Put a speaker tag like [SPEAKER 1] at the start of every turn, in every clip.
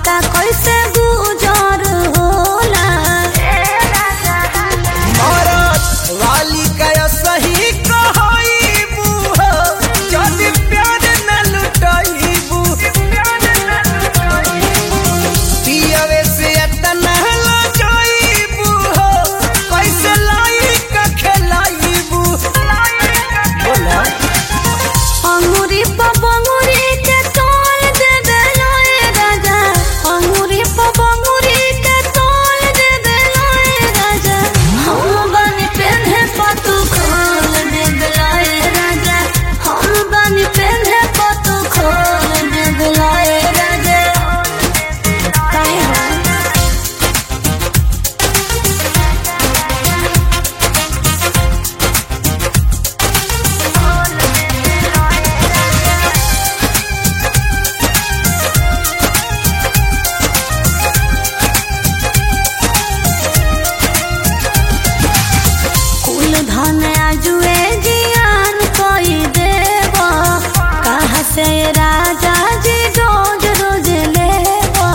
[SPEAKER 1] पता कैसे गुजर होला
[SPEAKER 2] मरद वाली का सही कहईबू हो जदी प्यार न लुटाईबू पियावे से इतना ला जाईबू हो कैसे लाई का खेलाईबू बोला
[SPEAKER 1] अंगूरी पर बंगूरी के तोल दे देलो ए राजा अंगूरी पर बंगूरी के तोल दे देलो ए राजा हम बनी पेन्हे पतु खोल दे देलो ए राजा हम बनी पेन्हे पतु खोल दे देलो ए राजा काहे हो कुल धन आजुए जियान कोई देव कहाँ से राजा जी रोज रोज लेबो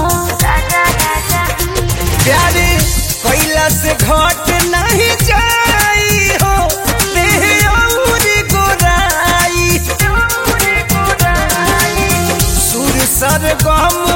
[SPEAKER 2] प्यारे कैला से घट नहीं जाई हो देह और गोराई सुर सर गम